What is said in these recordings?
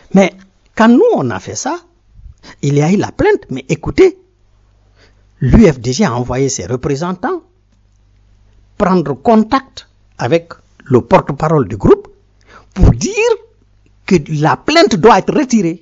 Mais quand nous, on a fait ça, il y a eu la plainte. Mais écoutez, l'UFDG a envoyé ses représentants prendre contact avec le porte-parole du groupe pour dire que la plainte doit être retirée.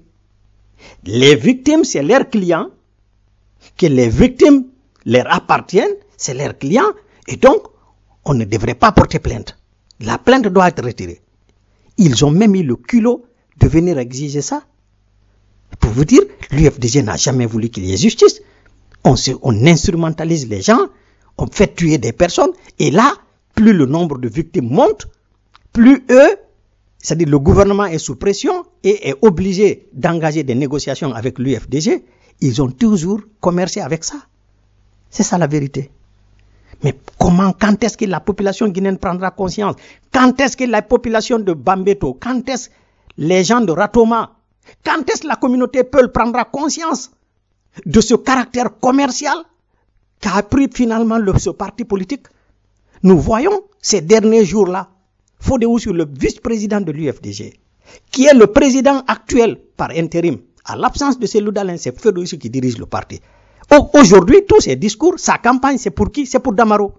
Les victimes, c'est leurs clients, que les victimes leur appartiennent, c'est leurs clients, et donc on ne devrait pas porter plainte. La plainte doit être retirée. Ils ont même eu le culot de venir exiger ça. Pour vous dire, l'UFDG n'a jamais voulu qu'il y ait justice. On instrumentalise les gens, on fait tuer des personnes, et là, plus le nombre de victimes monte, plus eux, c'est-à-dire le gouvernement est sous pression et est obligé d'engager des négociations avec l'UFDG, ils ont toujours commercé avec ça. C'est ça la vérité. Mais quand est-ce que la population guinéenne prendra conscience? Quand est-ce que la population de Bambeto, quand est-ce les gens de Ratoma, quand est-ce que la communauté Peul prendra conscience de ce caractère commercial qu'a pris finalement ce parti politique? Nous voyons ces derniers jours-là, Fodéoussou, le vice-président de l'UFDG, qui est le président actuel par intérim, à l'absence de Cellou Dalein, c'est Fodéoussou qui dirige le parti. Aujourd'hui, tous ces discours, sa campagne, c'est pour qui? C'est pour Damaro.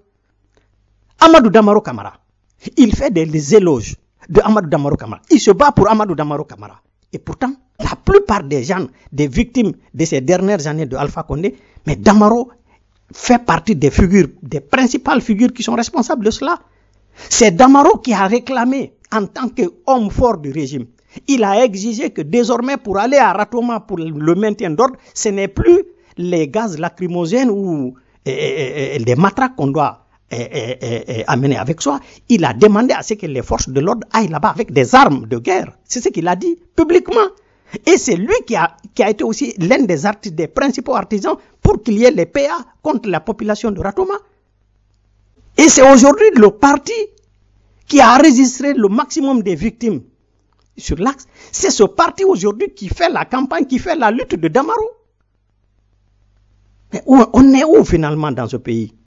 Amadou Damaro Camara. Il fait des éloges de Amadou Damaro Camara. Il se bat pour Amadou Damaro Camara. Et pourtant, la plupart des gens, des victimes de ces dernières années de Alpha Condé, mais Damaro fait partie des figures, des principales figures qui sont responsables de cela. C'est Damaro qui a réclamé, en tant qu'homme fort du régime, il a exigé que désormais, pour aller à Ratoma pour le maintien d'ordre, ce n'est plus les gaz lacrymogènes ou les matraques qu'on doit amener avec soi. Il a demandé à ce que les forces de l'ordre aillent là-bas avec des armes de guerre. C'est ce qu'il a dit publiquement. Et c'est lui qui a été aussi l'un des principaux artisans pour qu'il y ait les PA contre la population de Ratoma. Et c'est aujourd'hui le parti qui a enregistré le maximum des victimes sur l'axe. C'est ce parti aujourd'hui qui fait la campagne, qui fait la lutte de Damaro. Mais on est où finalement dans ce pays?